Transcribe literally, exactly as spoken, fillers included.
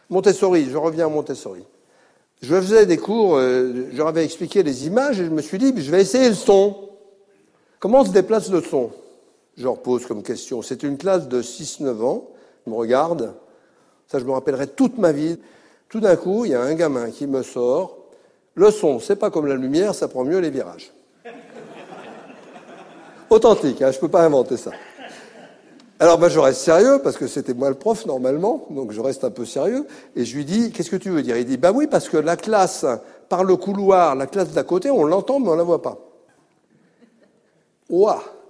Montessori, je reviens à Montessori. Je faisais des cours, euh, je leur avais expliqué les images et je me suis dit, je vais essayer le son. Comment se déplace le son? Je leur pose comme question. C'est une classe de six neuf ans, ils me regardent, ça je me rappellerai toute ma vie. Tout d'un coup, il y a un gamin qui me sort, le son, c'est pas comme la lumière, ça prend mieux les virages. Authentique, hein, je ne peux pas inventer ça. Alors ben, je reste sérieux, parce que c'était moi le prof normalement, donc je reste un peu sérieux, et je lui dis, qu'est-ce que tu veux dire? Il dit, bah oui, parce que la classe, par le couloir, la classe d'à côté, on l'entend, mais on ne la voit pas. Ouah!